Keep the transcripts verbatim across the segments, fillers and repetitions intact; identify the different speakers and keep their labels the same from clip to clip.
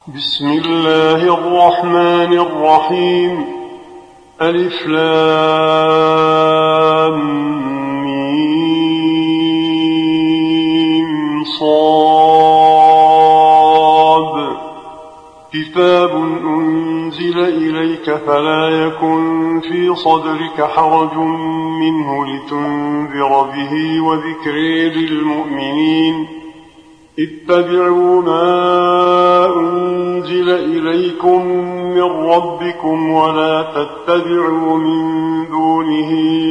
Speaker 1: بسم الله الرحمن الرحيم. ألف لام ميم صاد. كتاب أنزل إليك فلا يكن في صدرك حرج منه لتنذر به وذكر للمؤمنين. اتبعوا ما أنزل إليكم من ربكم ولا تتبعوا من دونه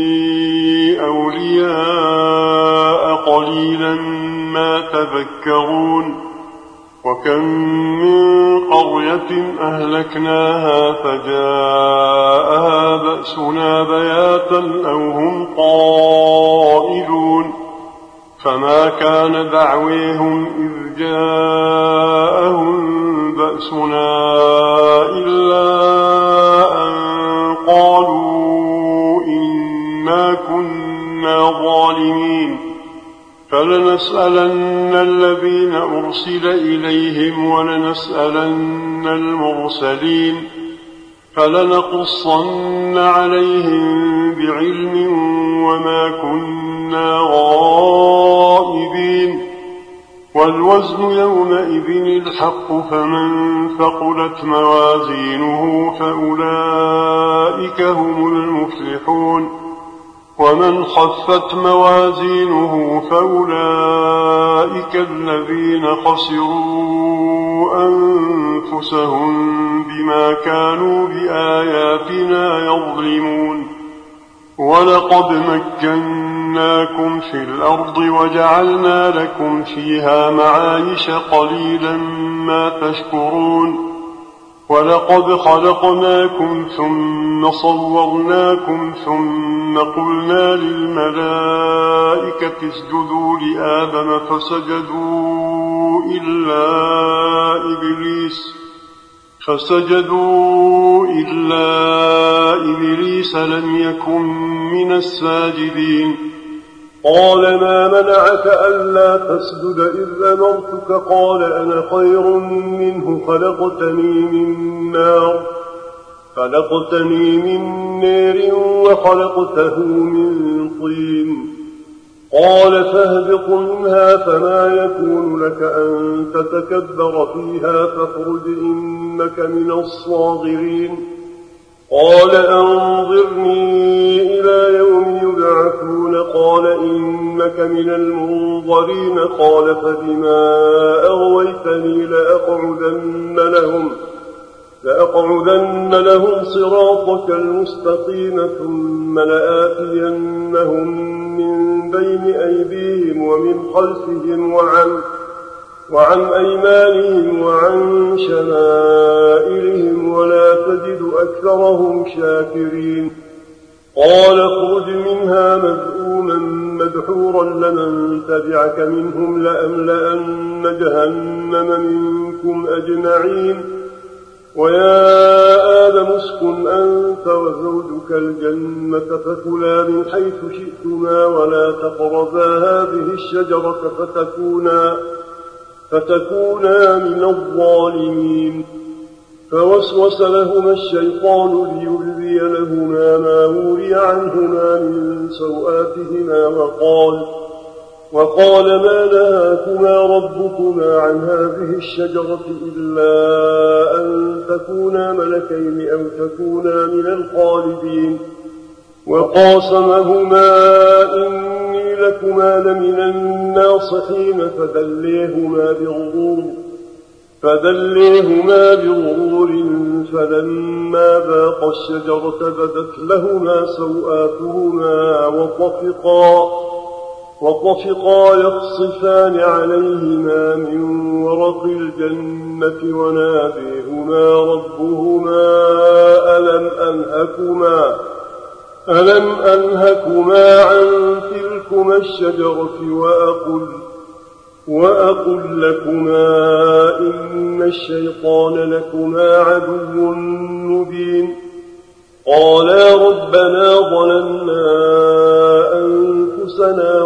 Speaker 1: أولياء قليلا ما تذكرون. وكم من قرية أهلكناها فجاءها بأسنا بياتا أو هم قائلون. فما كان دعويهم إذ جاءهم بأسنا إلا أن قالوا إنا كنا ظالمين. فلنسألن الذين أرسل إليهم ولنسألن المرسلين. فلنقصن عليهم بعلم وما كنا غائبين. والوزن يومئذ الحق فمن ثقلت موازينه فأولئك هم المفلحون. ومن خفت موازينه فأولئك الذين خسروا أنفسهم بما كانوا بآياتنا يظلمون. ولقد مكناكم في الأرض وجعلنا لكم فيها معايش قليلا ما تشكرون. ولقد خلقناكم ثم صورناكم ثم قلنا للملائكة اسجدوا لآدم فسجدوا إلا إبليس فسجدوا إلا إبليس لم يكن من الساجدين. قال ما منعك ألا تسجد إذ أمرتك؟ قال أنا خير منه خلقتني من نار خلقتني من نار وخلقته من طين. قال فاهبط منها فما يكون لك أن تتكبر فيها فاخرج إنك من الصاغرين. قال أنظرني إلى يوم يبعثون. قال إنك من المنظرين. قال فبما أغويتني لأقعدن لهم لأقعدن لهم صراطك المستقيم ثم لآتينهم من بين أيديهم ومن خلفهم وعن وعن أيمانهم وعن شمائلهم ولا تجد أكثرهم شاكرين. قال اخرج منها مذءوما مدحورا لمن تبعك منهم لأملأن جهنم منكم أجمعين. ويا آدم اسكن أنت وزوجك الجنة فكلا من حيث شئتما ولا تقربا هذه الشجرة فتكونا فتكونا من الظالمين. فوسوس لهما الشيطان ليبدي لهما ما وري عنهما من سوآتهما وقال وقال ما نهاكما ربكما عن هذه الشجرة إلا أن تكونا ملكين أو تكونا من الخالدين. وقاسمهما إني لكما لمن الناصحين فدليهما بغرور فدليهما بغرور فلما ذاقا الشجرة بدت لهما سوآتهما وطفقا وطفقا يخصفان عليهما من ورق الجنة وناديهما ربهما ألم أنهكما ألم أنهكما عن تلكما الشجرة وأقل وأقل لكما إن الشيطان لكما عدو مبين. قالا ربنا ظلمنا أنفسنا وإن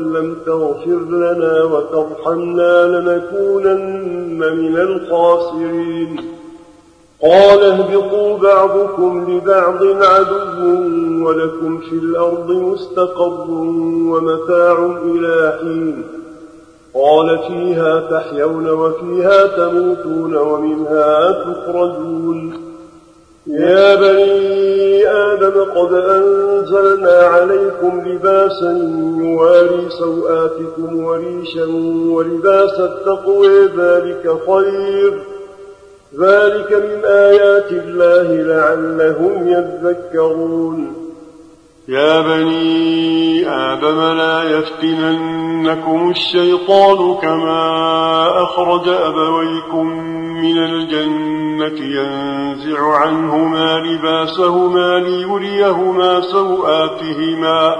Speaker 1: لم تغفر لنا وترحمنا لنكونن من الخاسرين. قال اهبطوا بعضكم لبعض عدو ولكم في الأرض مستقر ومتاع إلى حين. قال فيها تحيون وفيها تموتون ومنها تخرجون. يا بني آدم قد أنزلنا عليكم لباسا يواري سوآتكم وريشا ولباس التقوى ذلك خير ذلك من آيات الله لعلهم يذكرون.
Speaker 2: يا بني آدم لا يفتننكم الشيطان كما أخرج أبويكم من الجنة ينزع عنهما لباسهما ليريهما سوآتهما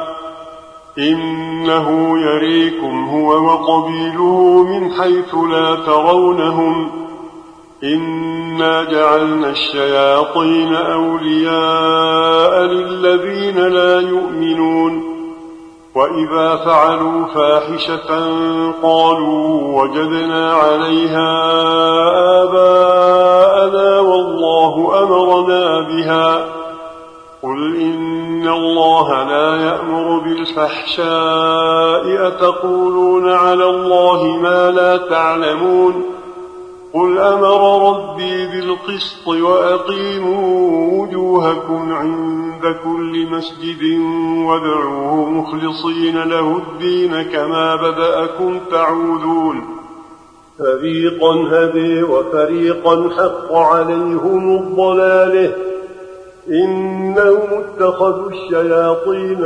Speaker 2: إنه يريكم هو وقبيله من حيث لا ترونهم إنا جعلنا الشياطين أولياء للذين لا يؤمنون وإذا فعلوا فاحشة قالوا وجدنا عليها آباءنا والله أمرنا بها قل إن الله لا يأمر بالفحشاء أتقولون على الله ما لا تعلمون قل أمر ربي بالقسط وأقيموا وجوهكم عند كل مسجد وادعوه مخلصين له الدين كما بدأكم تعودون.
Speaker 1: فريقا هدي وفريقا حق عليهم الضلاله إنهم اتخذوا الشياطين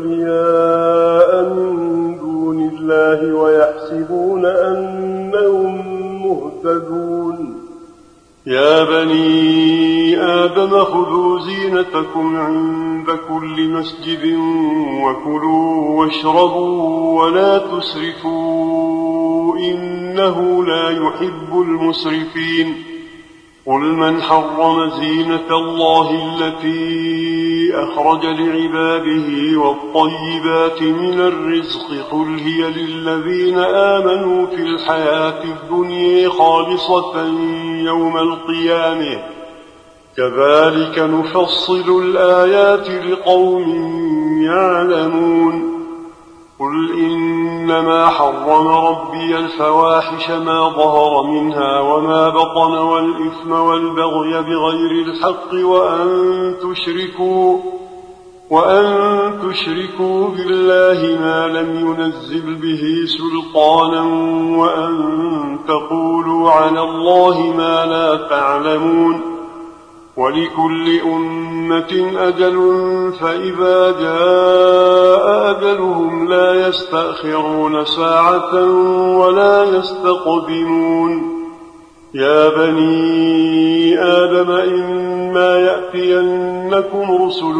Speaker 1: أولياء من دون الله ويحسبون أنهم مهتدون.
Speaker 2: يا بني آدم خذوا زينتكم عند كل مسجد وكلوا واشربوا ولا تسرفوا إنه لا يحب المسرفين. قل من حرم زينة الله التي أخرج لعباده والطيبات من الرزق قل هي للذين آمنوا في الحياة الدنيا خالصة يوم القيامة كذلك نفصل الآيات لقوم يعلمون. قل إنما حرم ربي الفواحش ما ظهر منها وما بطن والإثم والبغي بغير الحق وأن تشركوا وأن تشركوا بالله ما لم ينزل به سلطانا وأن تقولوا على الله ما لا تعلمون. ولكل أمة أجل فإذا جاء أجلهم لا يستأخرون ساعة ولا يستقدمون. يا بني آدم إما يأتينكم رسل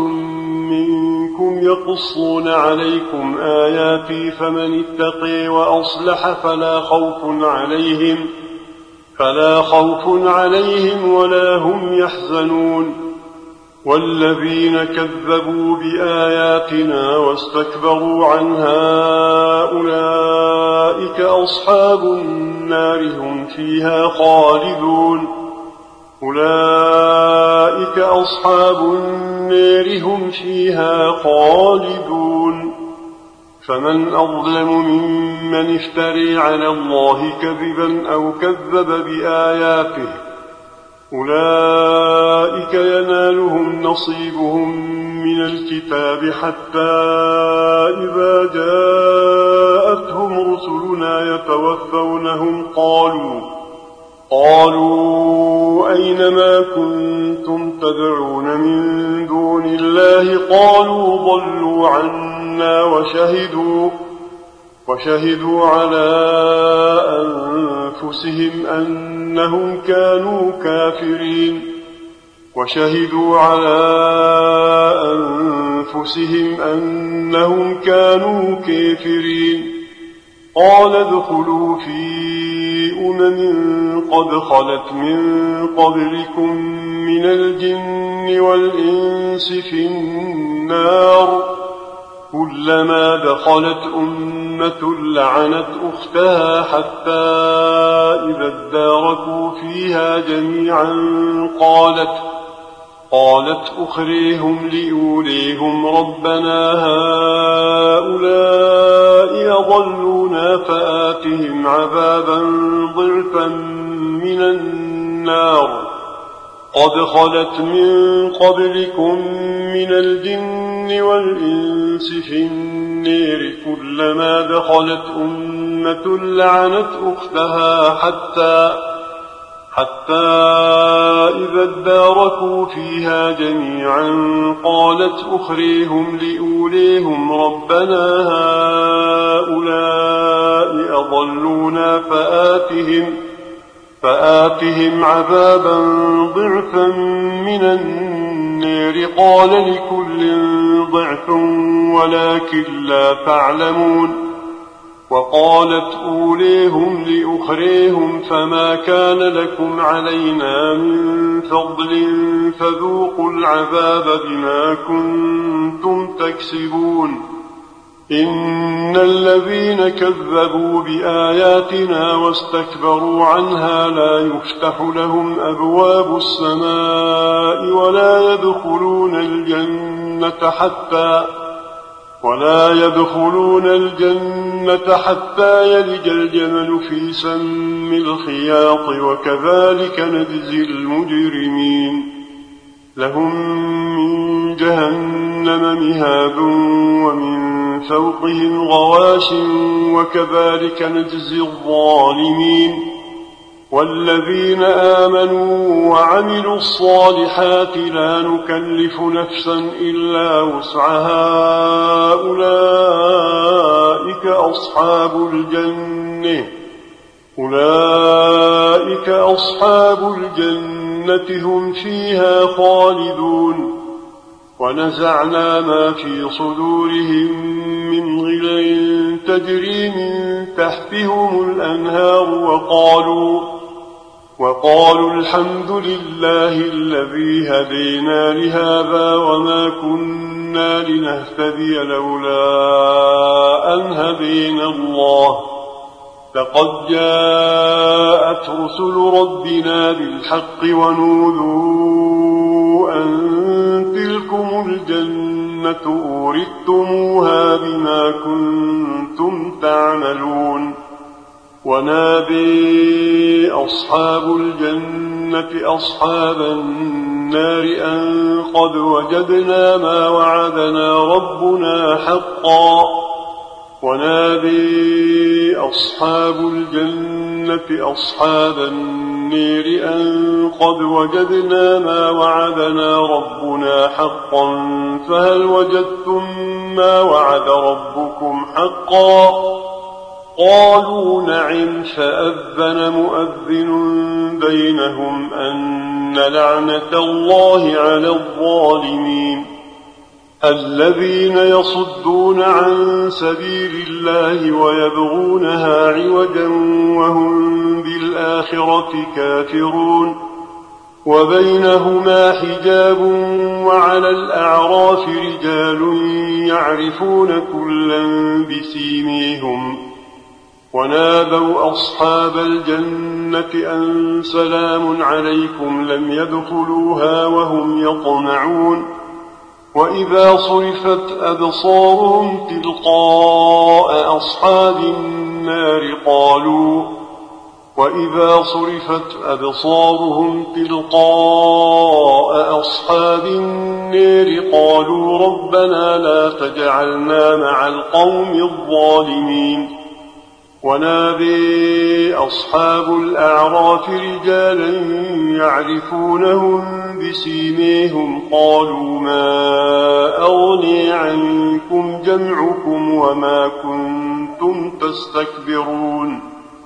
Speaker 2: منكم يقصون عليكم آياتي فمن اتقي وأصلح فلا خوف عليهم فلا خوف عليهم ولا هم يحزنون. والذين كذبوا بآياتنا واستكبروا عنها أولئك أصحاب النار هم فيها خالدون. أولئك أصحاب النار هم فيها خالدون. فمن أظلم ممن افتري على الله كذبا أو كذب بآياته أولئك ينالهم نصيبهم من الكتاب حتى إذا جاءتهم رسلنا يتوفونهم قالوا قالوا أين ما كنتم تدعون من دون الله قالوا ضلوا عنا وشهدوا وشهدوا على أنفسهم أنهم كانوا كافرين وشهدوا على أنفسهم أنهم كانوا كافرين. قال ادخلوا في أمم قد خلت من قبلكم من الجن والإنس في النار كلما دخلت أمة لعنت أختها حتى إذا اداركوا فيها جميعا قالت قالت أخريهم لأوليهم ربنا هؤلاء أضلونا فآتهم عذابا ضعفا من النار قد خلت من قبلكم من الجن والإنس في النير كلما دخلت أمة لعنت أختها حتى حتى إذا اداركوا فيها جميعا قالت أخريهم لأوليهم ربنا هؤلاء أضلونا فآتهم فآتهم عذابا ضعفا من النار قال لكل ضعف ولكن لا تعلمون وقالت أوليهم لأخريهم فما كان لكم علينا من فضل فذوقوا العذاب بما كنتم تكسبون إن الذين كذبوا بآياتنا واستكبروا عنها لا يفتح لهم أبواب السماء ولا يدخلون الجنة حتى ولا يدخلون الجنة حتى يلج الجمل في سم الخياط وكذلك نجزي المجرمين لهم من جهنم مهاد ومن فوقهم غواش وكذلك نجزي الظالمين والذين آمنوا وعملوا الصالحات لا نكلف نفسا إلا وسعها أولئك أصحاب الجنة أولئك أصحاب الجنة هم فيها خالدون ونزعنا ما في صدورهم من غل تجري من تحتهم الأنهار وقالوا وقالوا الحمد لله الذي هدينا لهذا وما كنا لنهتدي لولا أن هدينا الله لقد جاءت رسل ربنا بالحق ونودوا أن تلكم الجنة أورثتموها بما كنتم تعملون ونادي أصحاب الجنة أصحاب النار أن قد وجدنا ما وعدنا ربنا حقا ونادي أصحاب الجنة أصحاب النار أن قد وجدنا ما وعدنا ربنا حقا فهل وجدتم ما وعد ربكم حقا قالوا نعم فأذن مؤذن بينهم أن لعنة الله على الظالمين الذين يصدون عن سبيل الله ويبغونها عوجا وهم بالآخرة كافرون وبينهما حجاب وعلى الأعراف رجال يعرفون كلا بسيميهم ونادوا أصحاب الجنة أن سلام عليكم لم يدخلوها وهم يطمعون وإذا صرفت أبصارهم تلقاء أصحاب النار قالوا وإذا صرفت أبصارهم تلقاء أصحاب النار قالوا ربنا لا تجعلنا مع القوم الظالمين ونادي أصحاب الأعراف رجالا يعرفونهم بسيميهم قالوا ما أغني عنكم جمعكم وما كنتم تستكبرون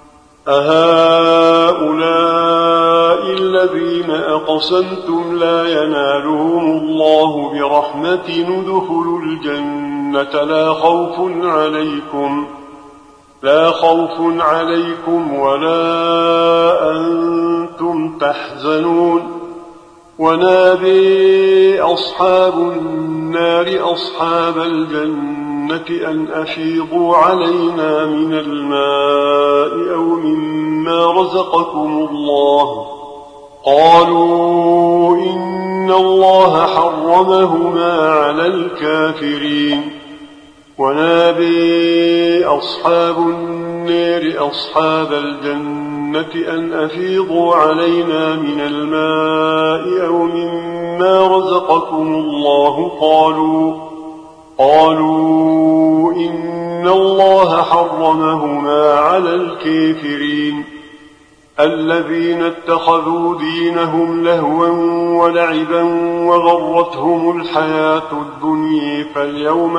Speaker 2: أهؤلاء الذين أقسمتم لا ينالهم الله برحمة ادخلوا الجنة لا خوف عليكم لا خوف عليكم ولا أنتم تحزنون ونادي أصحاب النار أصحاب الجنة أن أفيضوا علينا من الماء أو مما رزقكم الله. قالوا إن الله حرمهما على الكافرين. ونادي أصحاب النار أصحاب الجنة أن أفيضوا علينا من الماء أو مما رزقكم الله. قالوا قالوا إن الله حرمهما على الكافرين الذين اتخذوا دينهم لهوا ولعبا وغرتهم الحياة الدنيا فاليوم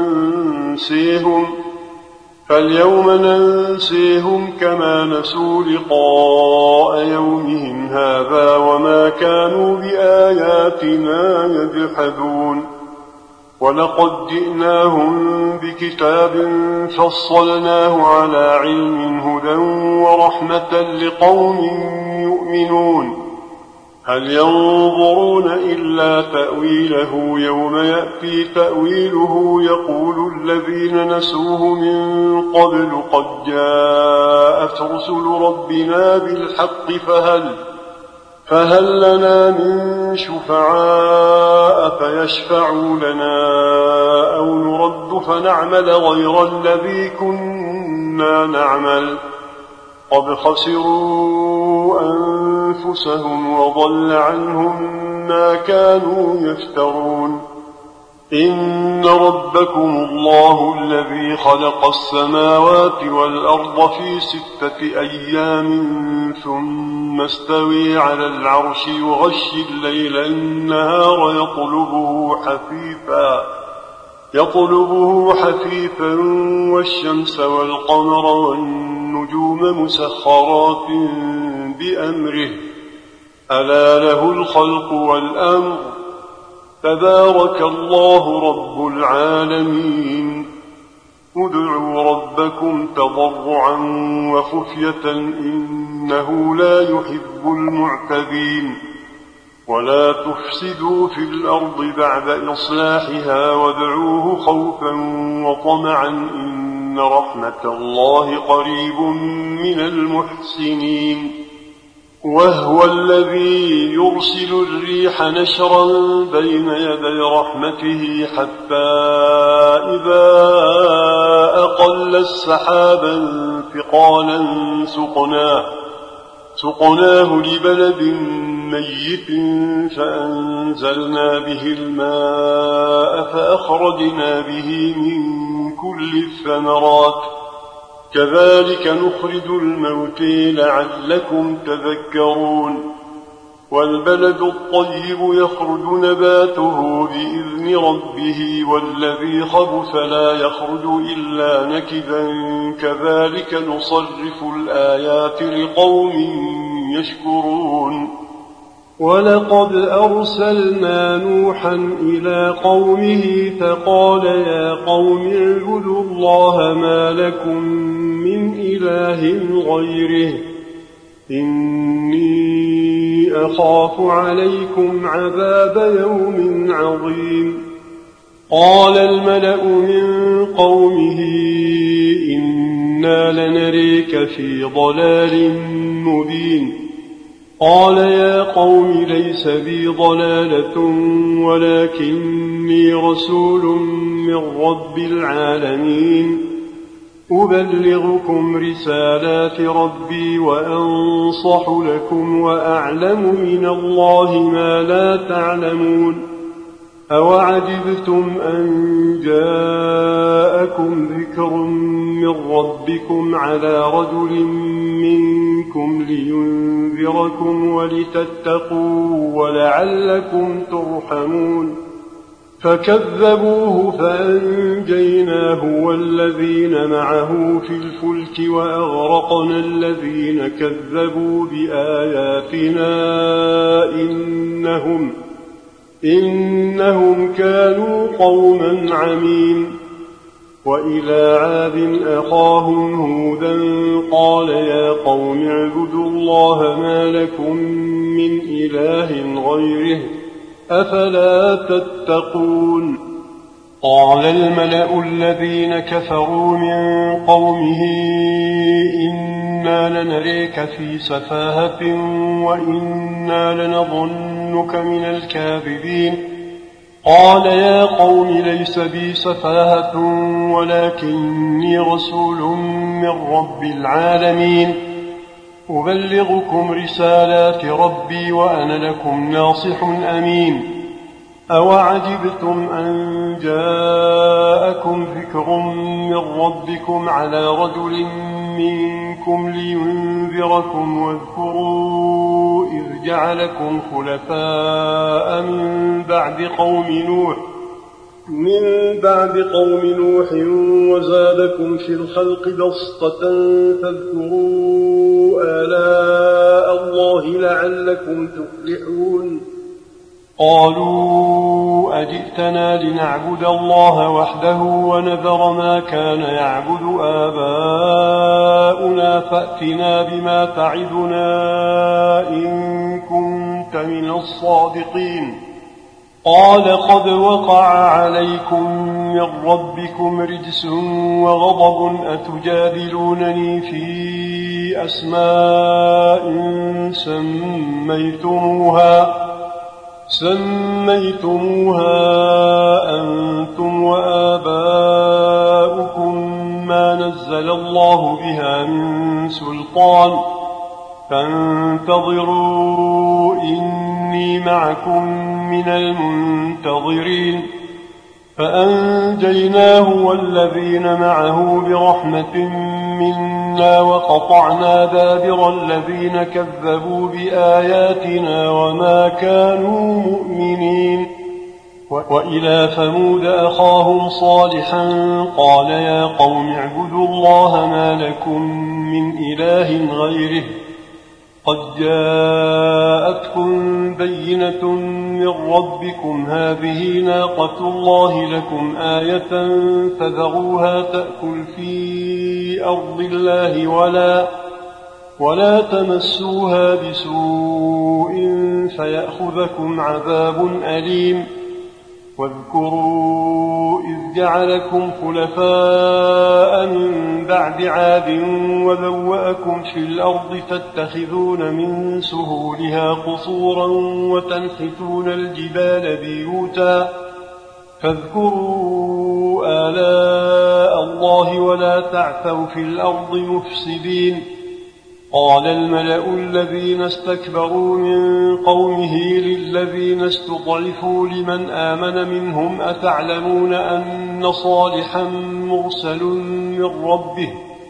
Speaker 2: ننسيهم فاليوم ننسيهم كما نسوا لقاء يومهم هذا وما كانوا بآياتنا يجحدون. ولقد جئناهم بكتاب فصلناه على علم هدى ورحمة لقوم يؤمنون. هل ينظرون إلا تأويله يوم يأتي تأويله يقول الذين نسوه من قبل قد جاءت رسل ربنا بالحق فهل فهل لنا من شفعاء فيشفعوا لنا أو نرد فنعمل غير الذي كنا نعمل قد خسروا أنفسهم وضل عنهم ما كانوا يفترون. إن ربكم الله الذي خلق السماوات والأرض في ستة أيام ثم استوي على العرش يغشي الليل النهار يطلبه حثيثا يطلبه حثيثا والشمس والقمر والنجوم مسخرات بأمره ألا له الخلق والأمر تبارك الله رب العالمين. ادعوا ربكم تضرعا وخفية إنه لا يحب المعتدين. ولا تفسدوا في الأرض بعد إصلاحها وادعوه خوفا وطمعا إن رحمة الله قريب من المحسنين. وهو الذي يرسل الريح نشرا بين يدي رحمته حتى إذا أقل السحابا ثقالا سقناه, سقناه لبلد ميت فأنزلنا به الماء فأخرجنا به من كل الثمرات كذلك نخرج الموتى لعلكم تذكرون. والبلد الطيب يخرج نباته بإذن ربه والذي خبث لا يخرج إلا نكدا كذلك نصرف الآيات لقوم يشكرون. ولقد أرسلنا نوحا إلى قومه فقال يا قوم اعبدوا الله ما لكم من إله غيره إني أخاف عليكم عذاب يوم عظيم. قال الملأ من قومه إنا لنريك في ضلال مبين. قال يا قوم ليس بي ضلالة ولكني رسول من رب العالمين أبلغكم رسالات ربي وأنصح لكم وأعلم من الله ما لا تعلمون. أوعجبتم أن جاءكم ذكر من ربكم على رجل منكم لينذركم ولتتقوا ولعلكم ترحمون. فكذبوه فأنجيناه والذين معه في الفلك وأغرقنا الذين كذبوا بآياتنا إنهم إنهم كانوا قوما عمين. وإلى عاد أخاهم هودا قال يا قوم اعبدوا الله ما لكم من إله غيره أفلا تتقون. قال الملأ الذين كفروا من قومه إنا لنريك في سفاهة وإنا لنظنك من الكاذبين قال يا قوم ليس بي سفاهة ولكني رسول من رب العالمين أبلغكم رسالات ربي وأنا لكم ناصح أمين أوعجبتم أن جاءكم ذكر من ربكم على رجل منكم لينذركم واذكروا إذ جعلكم خلفاء من بعد قوم نوح
Speaker 1: من بعد قوم نوح وزادكم في الخلق بسطة فاذكروا آلاء الله لعلكم تفلحون
Speaker 2: قالوا أجئتنا لنعبد الله وحده ونذر ما كان يعبد آباؤنا فأتنا بما تعدنا إن كنت من الصادقين قال قد وقع عليكم من ربكم رجس وغضب أتجادلونني في أسماء سميتموها سميتموها أنتم وآباؤكم ما نزل الله بها من سلطان فانتظروا إني معكم من المنتظرين فأنجيناه والذين معه برحمة منا وقطعنا دابر الذين كذبوا بآياتنا وما كانوا مؤمنين وإلى ثمود أخاهم صالحا قال يا قوم اعبدوا الله ما لكم من إله غيره قد جاءتكم بينة من ربكم هذه ناقة الله لكم آية فذروها تأكل في أرض الله ولا, ولا تمسوها بسوء فيأخذكم عذاب أليم واذكروا إذ جعلكم خلفاء من بعد عاد وبوأكم في الأرض تتخذون من سهولها قصورا وتنحتون الجبال بيوتا فاذكروا آلاء الله ولا تعثوا في الأرض مفسدين قال الملأ الذين استكبروا من قومه للذين استضعفوا لمن آمن منهم أتعلمون أن صالحا مرسل من ربه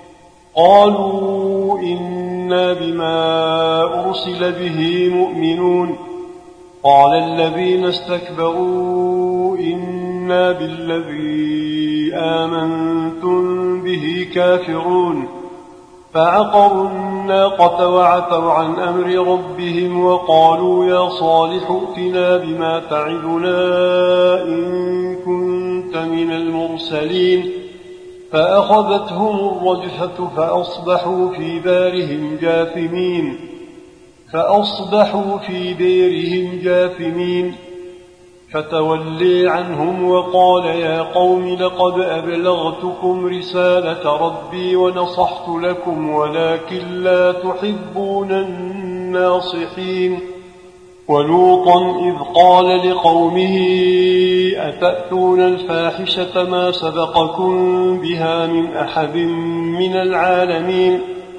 Speaker 2: قالوا إنا بما أرسل به مؤمنون قال الذين استكبروا إنا بالذي آمنتم به كافرون فعقروا الناقة وعتوا عن أمر ربهم وقالوا يا صالح ائتنا بما تعدنا إن كنت من المرسلين فأخذتهم الرجفة فأصبحوا في دارهم جاثمين فأصبحوا في ديرهم جاثمين فتولي عنهم وقال يا قوم لقد أبلغتكم رسالة ربي ونصحت لكم ولكن لا تحبون الناصحين ولوطا إذ قال لقومه أتأتون الفاحشة ما سبقكم بها من أحد من العالمين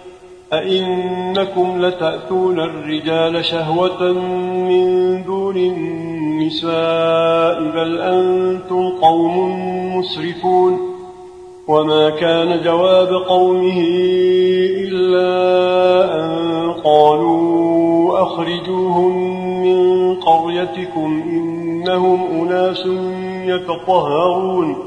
Speaker 2: أئنكم لتأتون الرجال شهوة من دون النساء بل أنتم قوم مسرفون وما كان جواب قومه إلا أن قالوا أخرجوهم من قريتكم إنهم أناس يتطهرون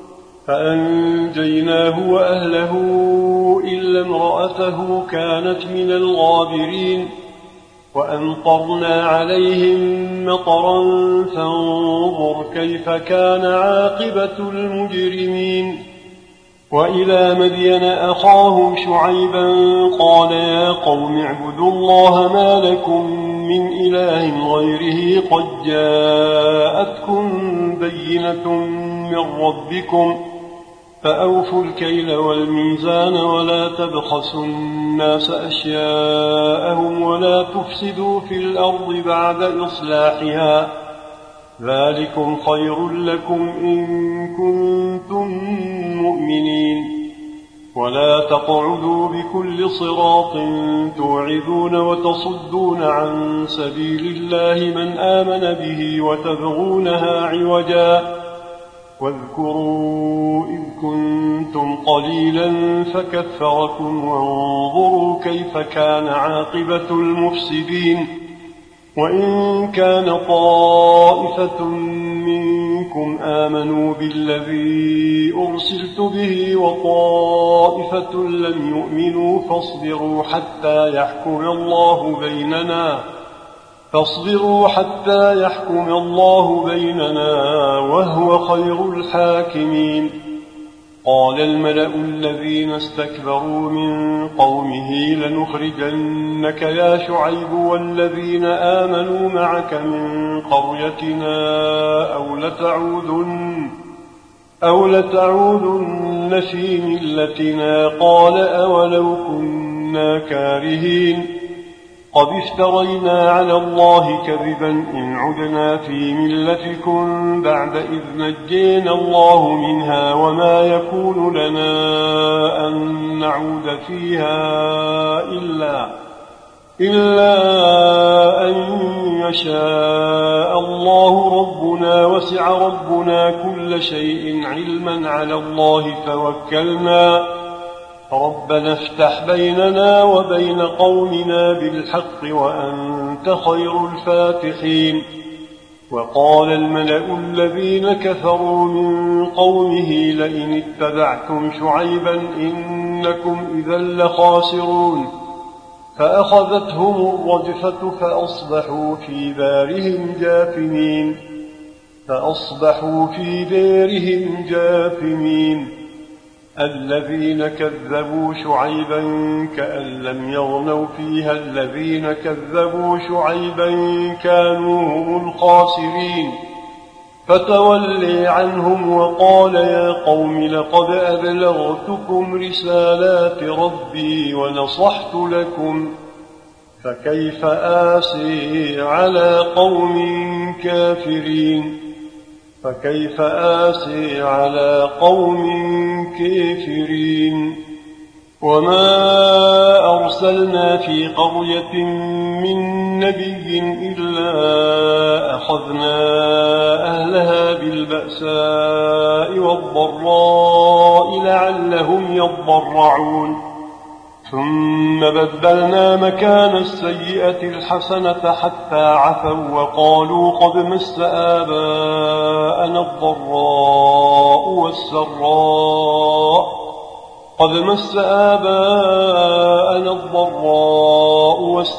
Speaker 2: فأنجيناه وأهله إلا امرأته كانت من الغابرين وأمطرنا عليهم مطرا فانظر كيف كان عاقبة المجرمين وإلى مدين أخاهم شعيبا قال يا قوم اعبدوا الله ما لكم من إله غيره قد جاءتكم بينة من ربكم فأوفوا الكيل والميزان ولا تبخسوا الناس أشياءهم ولا تفسدوا في الأرض بعد إصلاحها ذلكم خير لكم إن كنتم مؤمنين ولا تقعدوا بكل صراط توعدون وتصدون عن سبيل الله من آمن به وتبغونها عوجا واذكروا إذ كنتم قليلا فكثركم وانظروا كيف كان عاقبة المفسدين وإن كان طائفة منكم آمنوا بالذي أرسلت به وطائفة لم يؤمنوا فاصبروا حتى يحكم الله بيننا فاصبروا حتى يحكم الله بيننا وهو خير الحاكمين قال الملأ الذين استكبروا من قومه لنخرجنك يا شعيب والذين آمنوا معك من قريتنا أو لتعودن, أو لتعودن في ملتنا قال أولو كنا كارهين قد افترينا على الله كذبا إن عدنا في ملتكم بعد إذ نجينا الله منها وما يكون لنا أن نعود فيها إلا, إلا أن يشاء الله ربنا وسع ربنا كل شيء علما على الله توكلنا ربنا افتح بيننا وبين قومنا بالحق وأنت خير الفاتحين وقال الملأ الذين كفروا من قومه لئن اتبعتم شعيبا إنكم إذا لخاسرون فأخذتهم الرجفة فأصبحوا في دارهم جاثمين فأصبحوا في دارهم جاثمين الذين كذبوا شعيبا كأن لم يغنوا فيها الذين كذبوا شعيبا كانوا هم الخاسرين فتولي عنهم وقال يا قوم لقد أبلغتكم رسالات ربي ونصحت لكم فكيف آسي على قوم كافرين فكيف آسي على قوم كافرين وما أرسلنا في قرية من نبي إلا أخذنا أهلها بالبأساء والضراء لعلهم يضرعون ثم بدلنا مكان السيئة الحسنة حتى عفوا وقالوا قد مس آباءنا الضراء والسراء قد مس آباءنا الضراء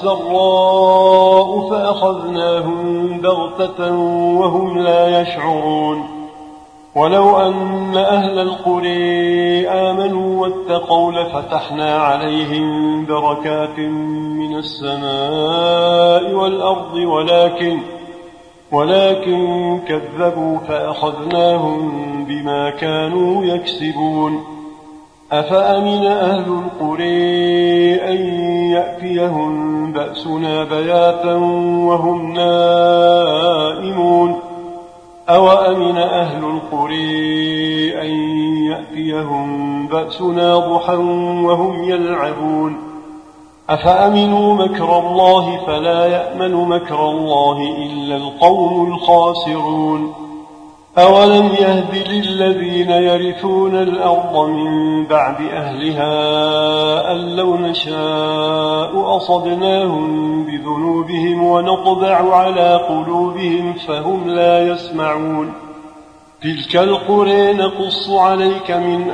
Speaker 2: والسراء فأخذناهم بغتة وهم لا يشعرون ولو أن أهل القرى آمنوا واتقوا لفتحنا عليهم بركات من السماء والأرض ولكن ولكن كذبوا فأخذناهم بما كانوا يكسبون أفأمن أهل القرى أن يأتيهم بأسنا بياتا وهم نائمون أو أمن أهل القرى أن يأتيهم بأسنا ضحى وهم يلعبون أفأمنوا مكر الله فلا يأمن مكر الله إلا القوم الخاسرون أولم يهد للذين يرثون الأرض من بعد أهلها أن لو نشاء أصبناهم بذنوبهم ونطبع على قلوبهم فهم لا يسمعون تلك القرى نقص عليك من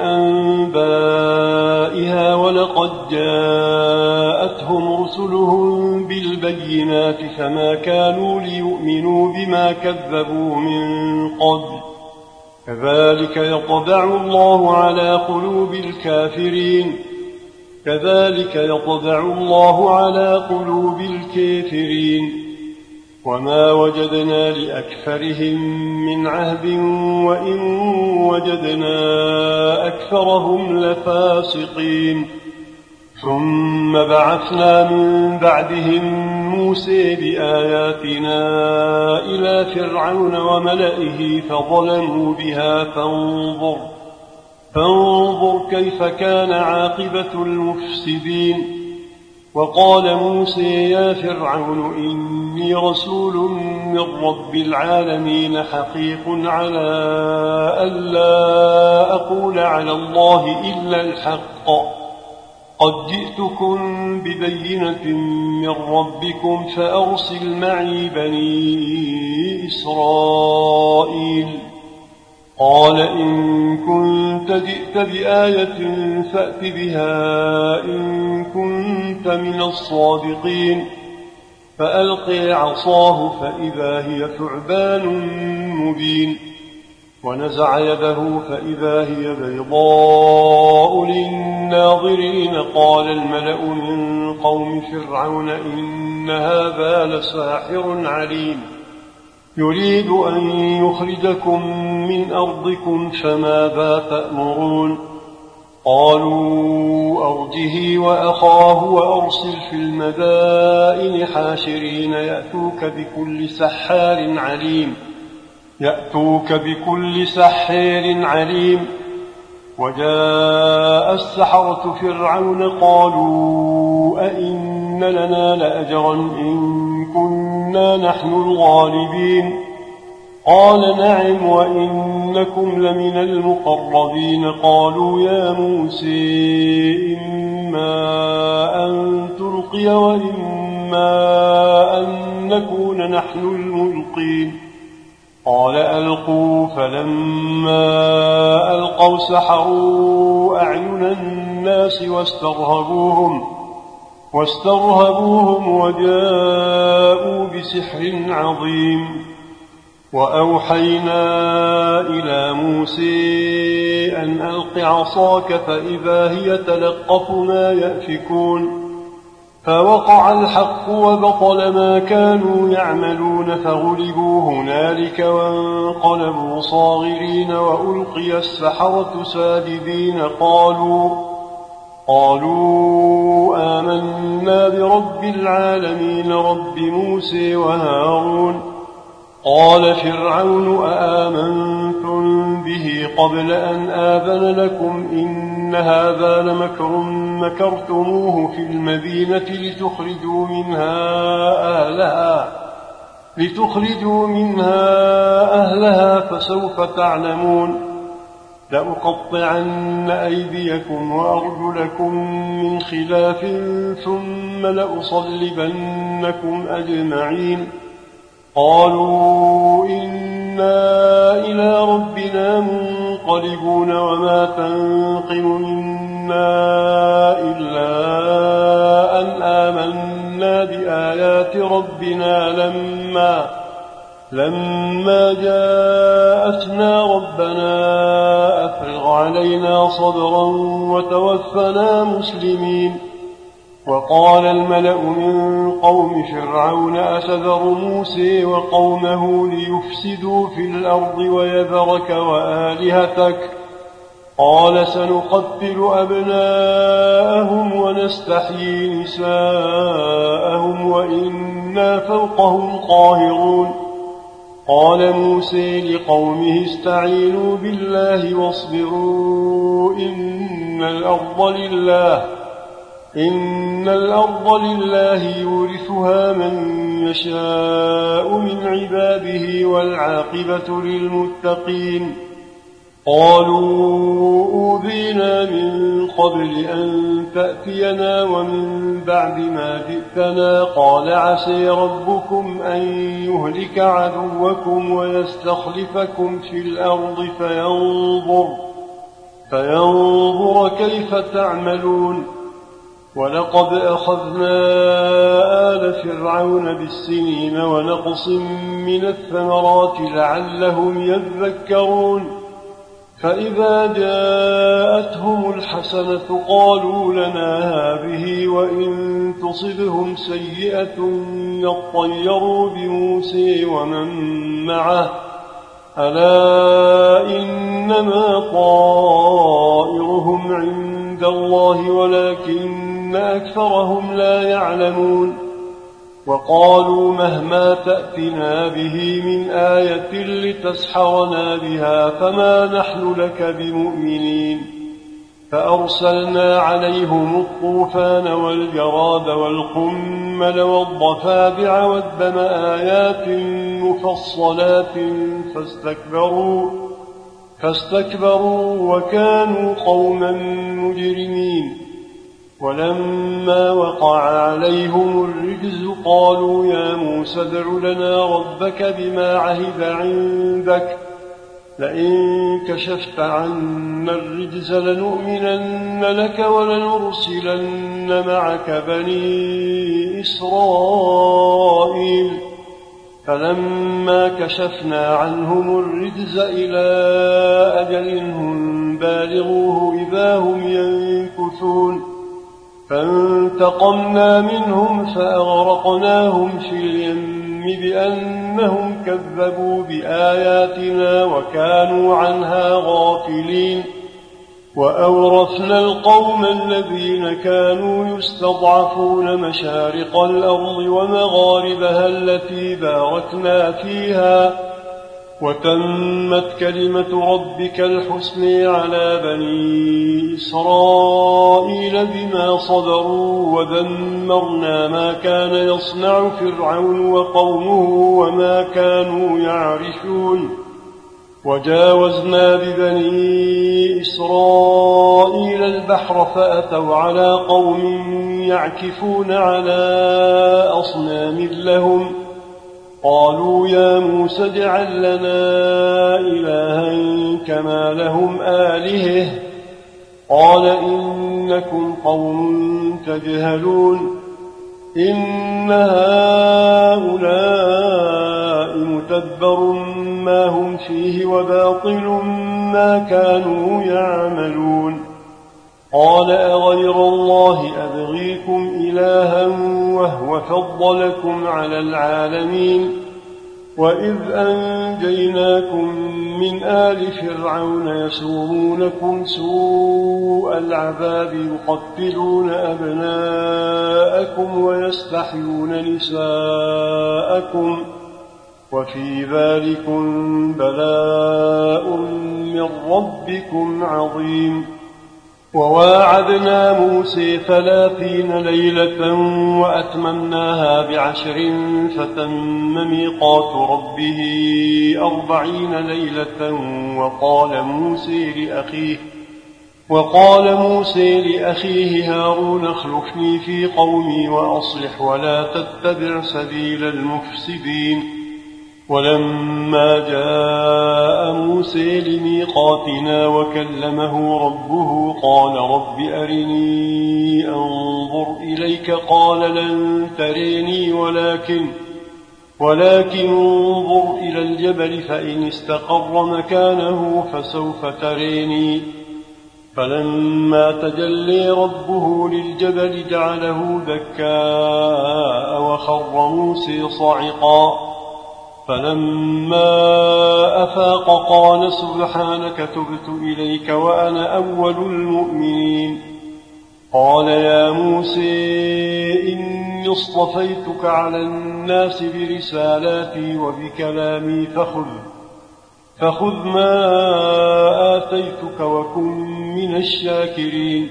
Speaker 2: أنبائها ولقد جاءتهم رسلهم بالبينات فما كانوا ليؤمنوا بما كذبوا من قبل كذلك يطبع الله على قلوب الكافرين كذلك يطبع الله على قلوب الكافرين وما وجدنا لأكثرهم من عهد وإن وجدنا أكثرهم لفاسقين ثم بعثنا من بعدهم موسى بآياتنا إلى فرعون وملئه فظلموا بها فانظر فانظر كيف كان عاقبة المفسدين وقال موسى يا فرعون إني رسول من رب العالمين حقيق على ألا أقول على الله إلا الحق قد جئتكم ببينة من ربكم فأرسل معي بني إسرائيل قال إن كنت جئت بآية فأت بها إن كنت من الصادقين فألقي عصاه فإذا هي ثعبان مبين ونزع يده فإذا هي بيضاء للناظرين قال الملأ من قوم فرعون إن هذا لساحر عليم يريد أن يخرجكم من أرضكم فماذا تأمرون قالوا أرجه وأخاه وأرسل في المدائن حاشرين يأتوك بكل سحار عليم يأتوك بكل سحار عليم وجاء السحرة فرعون قالوا أئن لنا لأجرا إن كنا نحن الغالبين قال نعم وإنكم لمن المقربين قالوا يا موسى إما أن تلقي وإما أن نكون نحن الملقين قال ألقوا فلما ألقوا سحروا أعين الناس واسترهبوهم واسترهبوهم وجاءوا بسحر عظيم وأوحينا إلى موسى أن ألق عصاك فإذا هي تلقف ما يأفكون فوقع الحق وبطل ما كانوا يعملون فغلبوا هنالك وانقلبوا صاغرين وألقي السحرة ساجدين قالوا قالوا آمنا برب العالمين رب موسى وهارون قال فرعون أآمنتم به قبل أن آذن لكم إن هذا لمكر مكرتموه في المدينة لتخرجوا منها أهلها لتخرجوا منها أهلها فسوف تعلمون لأقطعن أيديكم وأرجلكم من خلاف ثم لأصلبنكم أجمعين قالوا إنا إلى ربنا منقلبون وما تنقم منا إلا أن آمنا بآيات ربنا لما لما جاءتنا ربنا أفرغ علينا صبرا وتوفنا مسلمين وقال الملأ من قوم فرعون أتذر موسى وقومه ليفسدوا في الأرض ويذرك وآلهتك قال سنقتل أبناءهم ونستحيي نساءهم وإنا فوقهم قاهرون قال موسى لقومه استعينوا بالله واصبروا إن الأرض لله إن الأرض لله يورثها من يشاء من عباده والعاقبة للمتقين قالوا أوذينا من قبل أن تأتينا ومن بعد ما جئتنا قال عسى ربكم أن يهلك عدوكم ويستخلفكم في الأرض فينظر, فينظر كيف تعملون ولقد أخذنا آل فرعون بالسنين ونقص من الثمرات لعلهم يذكرون فإذا جاءتهم الحسنة قالوا لنا هذه وإن تصبهم سيئة يطيروا بموسى ومن معه ألا إنما طائرهم عند الله ولكن أكثرهم لا يعلمون وقالوا مهما تأتنا به من آية لتسحرنا بها فما نحن لك بمؤمنين فأرسلنا عليهم الطوفان والجراد والقمل والضفادع والدم آيات مفصلات فاستكبروا, فاستكبروا وكانوا قوما مجرمين ولما وقع عليهم الرجز قالوا يا موسى ادع لنا ربك بما عهد عندك لئن كشفت عنا الرجز لنؤمنن لك ولنرسلن معك بني إسرائيل فلما كشفنا عنهم الرجز إلى أجل هم بالغوه إذا هم ينكثون فانتقمنا منهم فأغرقناهم في اليم بأنهم كذبوا بآياتنا وكانوا عنها غافلين وأورثنا القوم الذين كانوا يستضعفون مشارق الأرض ومغاربها التي باركنا فيها وتمت كلمة ربك الحسنى على بني إسرائيل بما صبروا ودمرنا ما كان يصنع فرعون وقومه وما كانوا يعرشون وجاوزنا ببني إسرائيل البحر فأتوا على قوم يعكفون على أصنام لهم قالوا يا موسى اجعل لنا إلها كما لهم آلهة قال إنكم قوم تجهلون إن هؤلاء متبر ما هم فيه وباطل ما كانوا يعملون قال أغير الله أبغيكم إلها وهو فضلكم على العالمين وإذ أنجيناكم من آل فرعون يسومونكم سوء العذاب يقتلون أبناءكم ويستحيون نساءكم وفي ذلكم بلاء من ربكم عظيم وواعدنا موسى ثلاثين ليلة وأتممناها بعشر فتم ميقات ربه أربعين ليلة وقال موسى لأخيه وقال موسى لأخيه هارون اخلفني في قومي وأصلح ولا تتبع سبيل المفسدين ولما جاء موسى لميقاتنا وكلمه ربه قال رب أرني أنظر إليك قال لن تريني ولكن ولكن انظر إلى الجبل فإن استقر مكانه فسوف تريني فلما تجلي ربه للجبل جعله دكاء وخر موسى صعقا فلما أفاق قال سبحانك تبت إليك وأنا أول المؤمنين قال يا موسى إني اصطفيتك على الناس برسالاتي وبكلامي فخذ فخذ ما آتيتك وكن من الشاكرين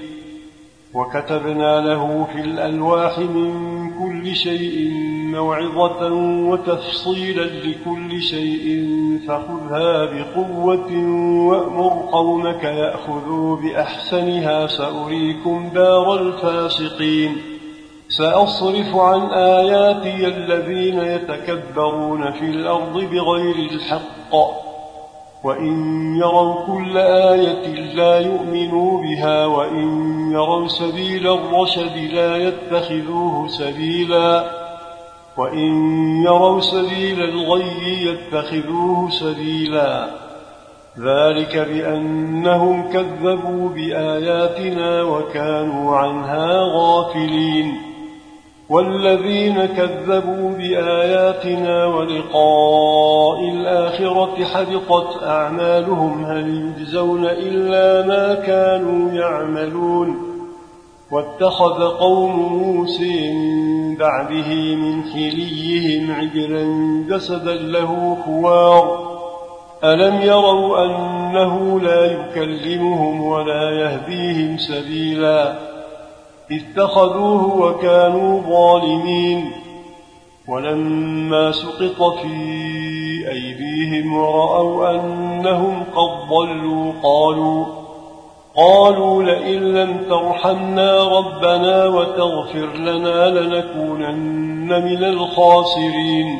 Speaker 2: وكتبنا له في الألواح من كل شيء موعظة وتفصيلا لكل شيء فخذها بقوة وأمر قومك يأخذوا بأحسنها سأريكم دار الفاسقين سأصرف عن آياتي الذين يتكبرون في الأرض بغير الحق وإن يروا كل آية لا يؤمنوا بها وإن يروا سبيل الرشد لا يتخذوه سبيلا وإن يروا سبيل الغي يتخذوه سبيلا ذلك بأنهم كذبوا بآياتنا وكانوا عنها غافلين والذين كذبوا بآياتنا ولقاء الآخرة حبطت أعمالهم هل يجزون إلا ما كانوا يعملون واتخذ قوم موسى من بعده من حليهم عجلا جسدا له خوار ألم يروا أنه لا يكلمهم ولا يهديهم سبيلا اتخذوه وكانوا ظالمين ولما سقط في أيديهم ورأوا أنهم قد ضلوا قالوا قالوا لئن لم ترحمنا ربنا وتغفر لنا لنكونن من الخاسرين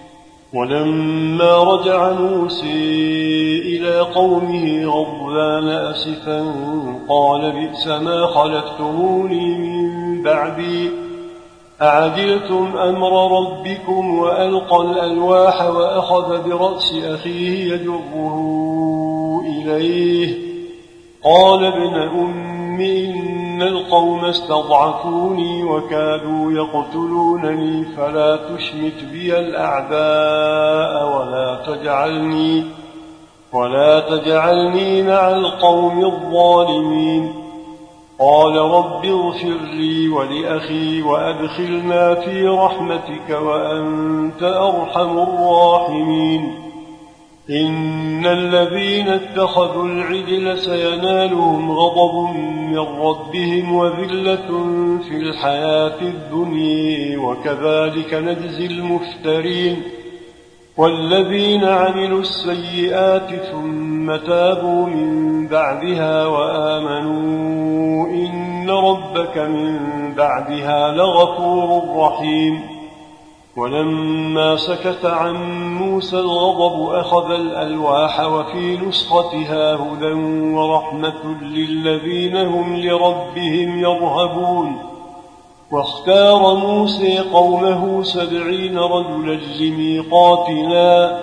Speaker 2: ولما رجع موسى إلى قومه غضبان أسفا قال بئس ما خلفتموني من بعدي أعجلتم أمر ربكم وألقى الألواح وأخذ برأس أخيه يجره إليه قال ابن أم إن القوم استضعفوني وكادوا يقتلونني فلا تشمت بي الأعداء ولا تجعلني ولا تجعلني مع القوم الظالمين قال رب اغفر لي ولأخي وأدخلنا في رحمتك وأنت أرحم الراحمين إن الذين اتخذوا العجل سينالهم غضب من ربهم وذلة في الحياة الدنيا وكذلك نجزي المفترين والذين عملوا السيئات ثم تابوا من بعدها وآمنوا إن ربك من بعدها لغفور رحيم ولما سكت عن موسى الغضب أخذ الألواح وفي نسختها هدى ورحمة للذين هم لربهم يرهبون واختار موسى قومه سبعين رجلا لميقاتنا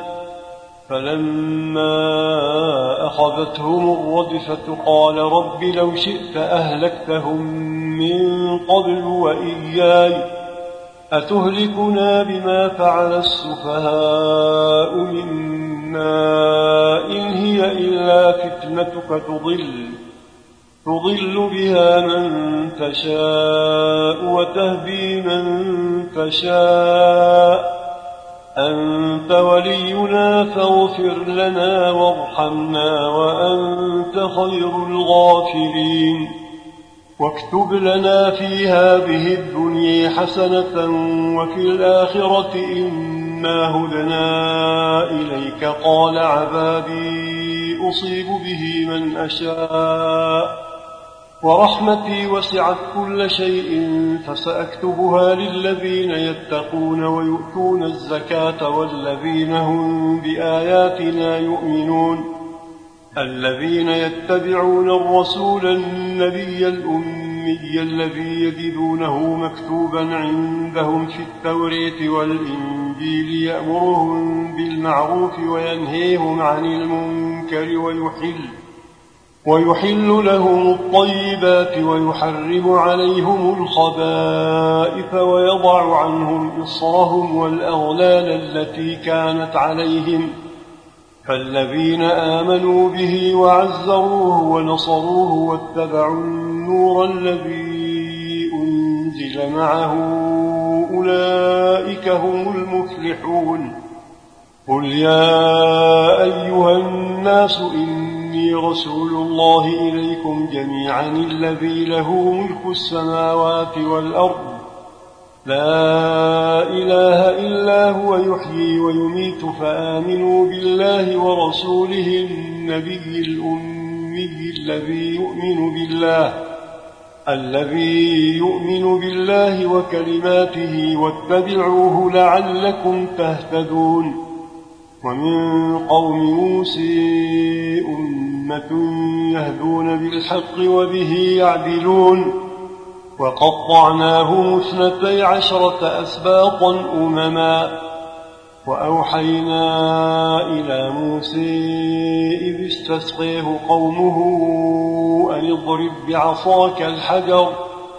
Speaker 2: فلما أخذتهم الرجفة قال رب لو شئت أهلكتهم من قبل وإياي أتهلكنا بما فعل السفهاء منا إن هي إلا فتنتك تضل تضل بها من تشاء وتهدي من تشاء أنت ولينا فاغفر لنا وارحمنا وأنت خير الغافرين واكتب لنا في هذه الدنيا حسنة وفي الآخرة إنا هدنا إليك قال عذابي أصيب به من أشاء ورحمتي وسعت كل شيء فسأكتبها للذين يتقون ويؤتون الزكاة والذين هم بآياتنا يؤمنون الذين يتبعون الرسول النبي الأمي الذي يجدونه مكتوبا عندهم في التوراة والإنجيل يأمرهم بالمعروف وينهيهم عن المنكر ويحل ويحل لهم الطيبات ويحرم عليهم الخبائث ويضع عنهم إصرهم والأغلال التي كانت عليهم فالذين آمنوا به وعزروه ونصروه واتبعوا النور الذي أنزل معه أولئك هم المفلحون قل يا أيها الناس إني رسول الله إليكم جميعا الذي له ملك السماوات والأرض لا إله إلا هو يحيي ويميت فآمنوا بالله ورسوله النبي الأمي الذي يؤمن بالله الذي يؤمن بالله وكلماته واتبعوه لعلكم تهتدون ومن قوم موسى أمة يهدون بالحق وبه يعدلون وقطعناهم اثنتي عشرة أسباطا أمما وأوحينا إلى موسى إذ استسقيه قومه أن اضرب بعصاك الحجر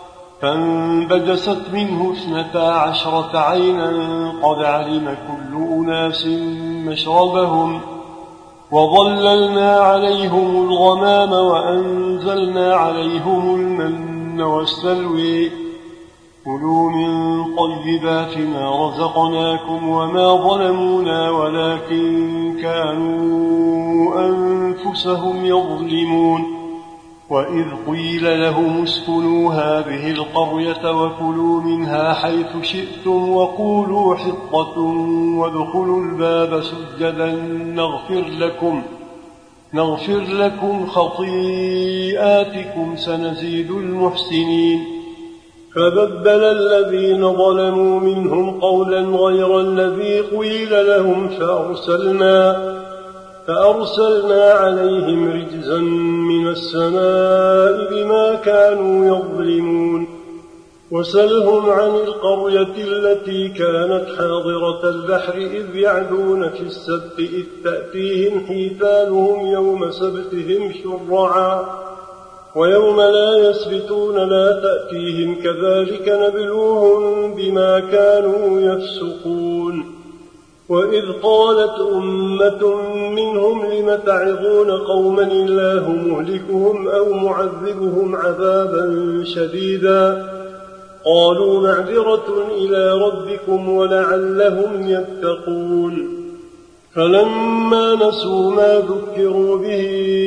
Speaker 2: فانبجست منه اثنتا عشرة عينا قد علم كل أناس مشربهم وظللنا عليهم الغمام وأنزلنا عليهم المن والسلوي كلوا من طيبات ما رزقناكم وما ظلمونا ولكن كانوا أنفسهم يظلمون وإذ قيل لهم اسكنوا هذه القرية وكلوا منها حيث شئتم وقولوا حطة وادخلوا الباب سجدا نغفر لكم نغفر لكم خطيئاتكم سنزيد المحسنين
Speaker 1: فبدل الذين ظلموا منهم قولا غير الذي قيل لهم فأرسلنا فأرسلنا عليهم رجزا من السماء بما كانوا يظلمون وسلهم عن القرية التي كانت حاضرة البحر إذ يعدون في السبت إذ تأتيهم حيتانهم يوم سبتهم شرعا ويوم لا يسبتون لا تأتيهم كذلك نبلوهم بما كانوا يفسقون وإذ قالت أمة منهم لم تعظون قوما الله مهلكهم أو معذبهم عذابا شديدا قالوا معذرة إلى ربكم ولعلهم يتقون فلما نسوا ما ذكروا به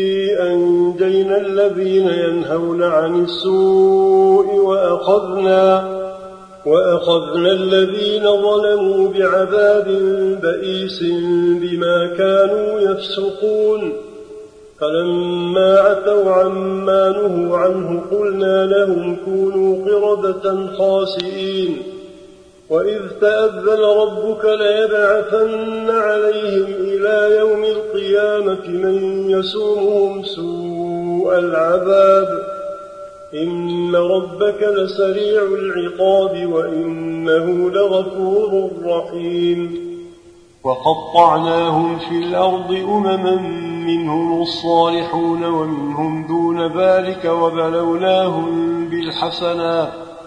Speaker 1: أنجينا الذين ينهون عن السوء وأخذنا وأخذنا الذين ظلموا بعذاب بئيس بما كانوا يفسقون فلما عتوا عما نهوا عنه قلنا لهم كونوا قردة خاسئين وإذ تأذن ربك ليبعثن عليهم إلى يوم القيامة من يسومهم سوء العذاب إن ربك لسريع العقاب وإنه لغفور رحيم
Speaker 2: وقطعناهم في الأرض أمما منهم الصالحون ومنهم دون ذلك وبلوناهم بالحسنات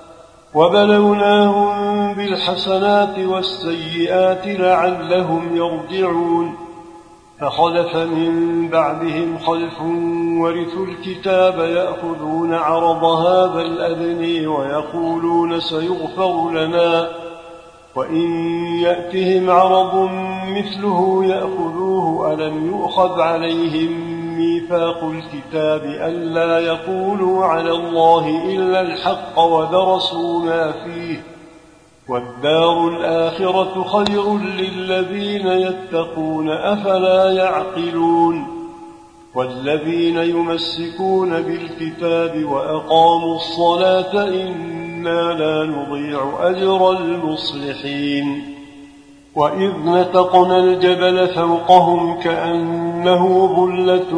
Speaker 2: وبلوناهم بالحسنات والسيئات لعلهم يرجعون فخلف من بعدهم خلف ورثوا الكتاب يأخذون عرض هذا الأدنى ويقولون سيغفر لنا وإن يأتهم عرض مثله يأخذوه ألم يؤخذ عليهم ميثاق الكتاب ألا يقولوا على الله إلا الحق ودرسوا ما فيه والدار الآخرة خير للذين يتقون أفلا يعقلون والذين يمسكون بالكتاب وأقاموا الصلاة إنا لا نضيع أجر المصلحين وإذ نتقنا الجبل فوقهم كأنه ظلة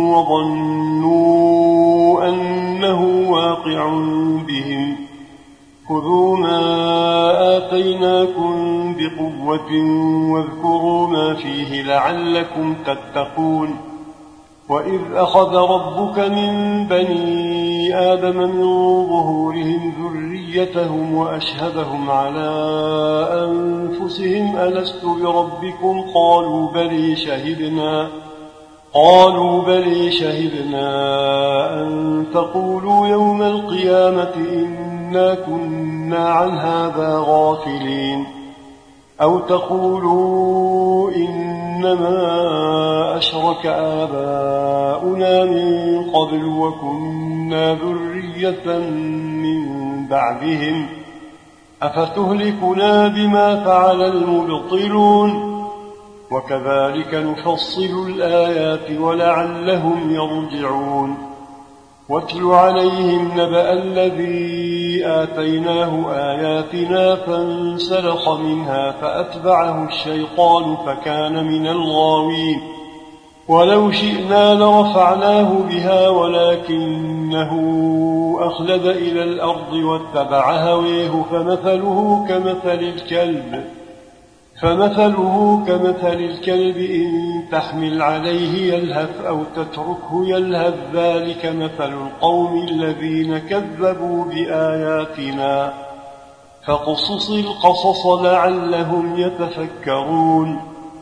Speaker 2: وظنوا أنه واقع بهم خذوا ما آتيناكم بقوة واذكروا ما فيه لعلكم تتقون وإذ أخذ ربك من بني آدم من ظهورهم ذريتهم وأشهدهم على أنفسهم ألست بربكم قالوا بلي شهدنا قالوا بلي شهدنا أن تقولوا يوم القيامة إنا كنا عن هذا غافلين أو تقولوا إنما أشرك آباؤنا من قبل وكنا ذرية من بعدهم أفتهلكنا بما فعل المبطلون وكذلك نفصل الآيات ولعلهم يرجعون واتل عليهم نبأ الذي آتيناه آياتنا فانسلخ منها فأتبعه الشيطان فكان من الغاوين ولو شئنا لرفعناه بها ولكنه أخلد إلى الأرض واتبع هويه فمثله كمثل الكلب
Speaker 1: فمثله كمثل الكلب إن تحمل عليه يلهث أو تتركه يلهث ذلك مثل القوم الذين كذبوا بآياتنا فقصص القصص لعلهم يتفكرون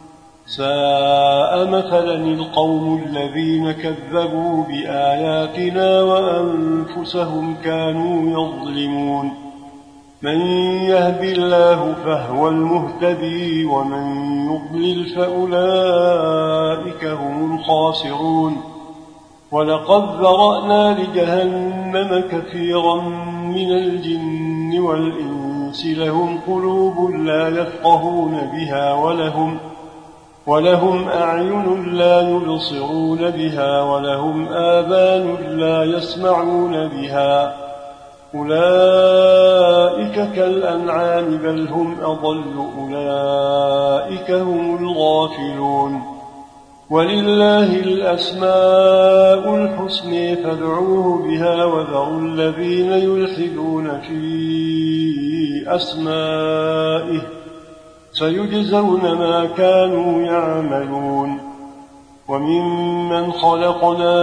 Speaker 1: ساء مثلا القوم الذين كذبوا بآياتنا وأنفسهم كانوا يظلمون من يهد الله فهو المهتدي ومن يضلل فأولئك هم الخاسرون ولقد ذرأنا لجهنم كثيرا من الجن والإنس لهم قلوب لا يفقهون بها ولهم ولهم أعين لا يبصرون بها ولهم آذان لا يسمعون بها أولئك كالأنعام بل هم أضل أولئك هم الغافلون ولله الأسماء الحسنى فادعوه بها وذروا الذين يلحدون في أسمائه سيجزون ما كانوا يعملون وممن خلقنا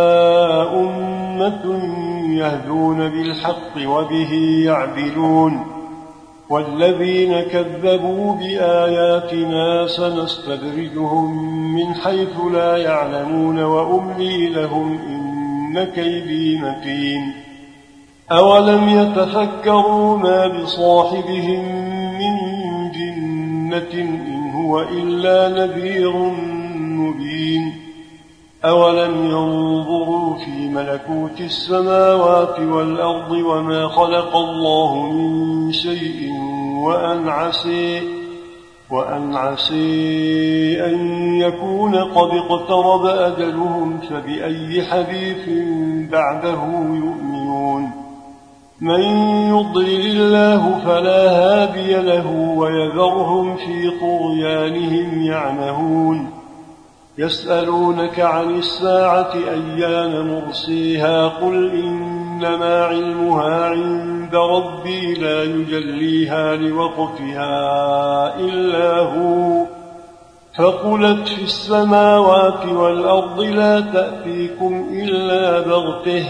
Speaker 1: أمة يهدون بالحق وبه يعدلون والذين كذبوا بآياتنا سنستدرجهم من حيث لا يعلمون وأملي لهم إن كيدي متين أولم يتفكروا ما بصاحبهم من جنة إن هو إلا نذير مبين أولم ينظروا في ملكوت السماوات والأرض وما خلق الله من شيء وأن عسى وأن عسى أن يكون قد اقترب أجلهم فبأي حديث بعده يؤمنون من يضلل الله فلا هادي له ويذرهم في طغيانهم يعمهون يسألونك عن الساعة أيان مرسيها قل إنما علمها عند ربي لا يجليها لوقتها إلا هو فقلت في السماوات والأرض لا تأتيكم إلا بغته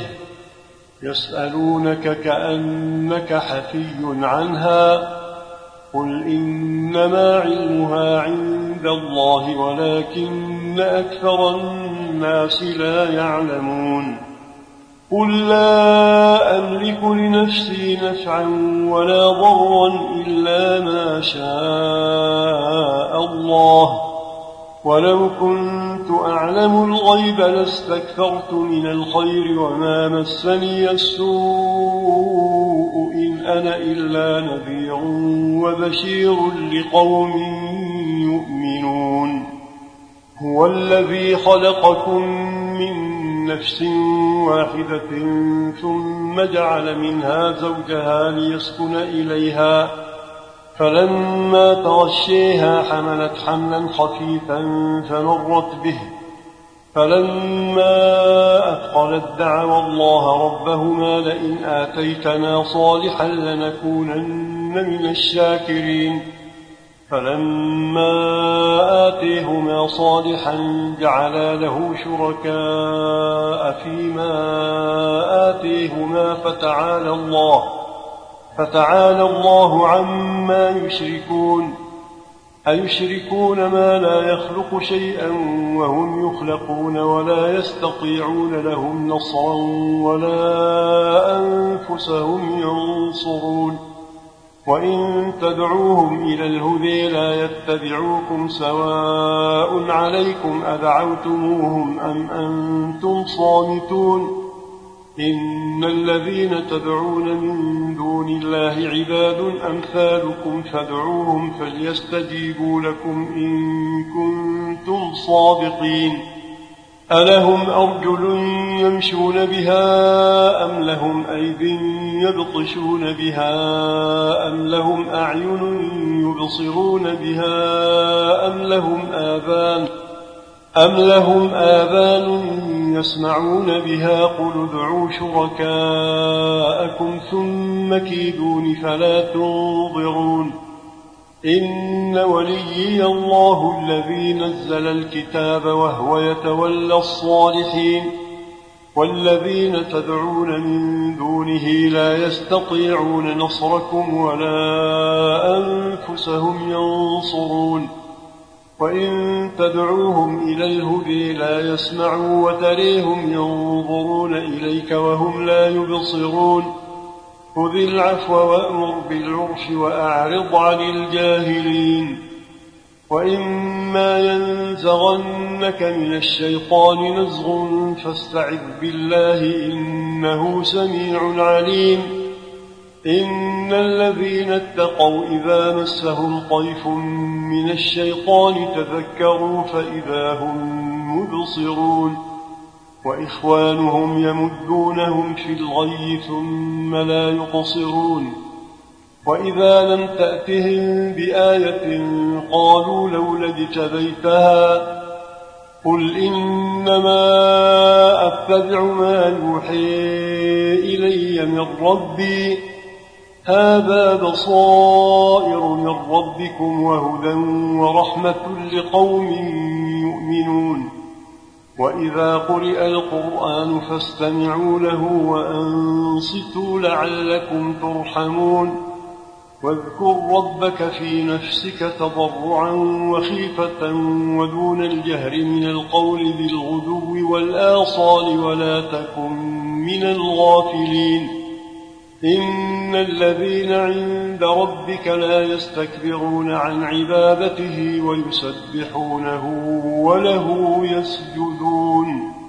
Speaker 1: يسألونك كأنك حفي عنها قل إنما علمها عند الله ولكن أكثر الناس لا يعلمون قل لا أملك لنفسي نفعا ولا ضرا إلا ما شاء الله ولو كنت أعلم الغيب لاستكثرت من الخير وما مسني السوء إن أنا إلا نذير وبشير لقوم يؤمنون هو الذي خلقكم من نفس واحدة ثم جعل منها زوجها ليسكن إليها فلما تغشيها حملت حملا خفيفا فمرت به فلما أثقلت دعوا الله ربهما لئن آتيتنا صالحا لنكونن من الشاكرين فلما آتيهما صالحا جعلا له شركاء فيما آتيهما فتعالى الله فتعالى الله عما يشركون أيشركون ما لا يخلق شيئا وهم يخلقون ولا يستطيعون لهم نصرا ولا أنفسهم ينصرون وإن تدعوهم إلى الهدى لا يتبعوكم سواء عليكم أدعوتموهم أم أنتم صامتون إن الذين تدعون من دون الله عباد أمثالكم فادعوهم فليستجيبوا لكم إن كنتم صادقين ألهم أرجل يمشون بها أم لهم أيد يبطشون بها أم لهم أعين يبصرون بها أم لهم آذان أم لهم آذان يسمعون بها قل ادعوا شركاءكم ثم كيدون فلا تنظرون إن وليي الله الذي نزل الكتاب وهو يتولى الصالحين والذين تدعون من دونه لا يستطيعون نصركم ولا أنفسهم ينصرون وإن تدعوهم إلى الهدى لا يسمعوا وتريهم ينظرون إليك وهم لا يبصرون خذ العفو وأمر بالعرف وأعرض عن الجاهلين وإما ينزغنك من الشيطان نزغ فاستعذ بالله إنه سميع عليم إن الذين اتقوا إذا مسهم طيف من الشيطان تذكروا فإذا هم مبصرون وإخوانهم يمدونهم في الغي ثم لا يقصرون وإذا لم تأتهم بآية قالوا لولا اجتبيتها قل إنما أتبع ما يوحي إلي من ربي هذا بصائر من ربكم وهدى ورحمة لقوم يؤمنون وإذا قرئ القرآن فاستمعوا له وأنصتوا لعلكم ترحمون واذكر ربك في نفسك تضرعا وخيفة ودون الجهر من القول بالغدو والآصال ولا تكن من الغافلين إن الذين عند ربك لا يستكبرون عن عبادته ويسبحونه وله يسجدون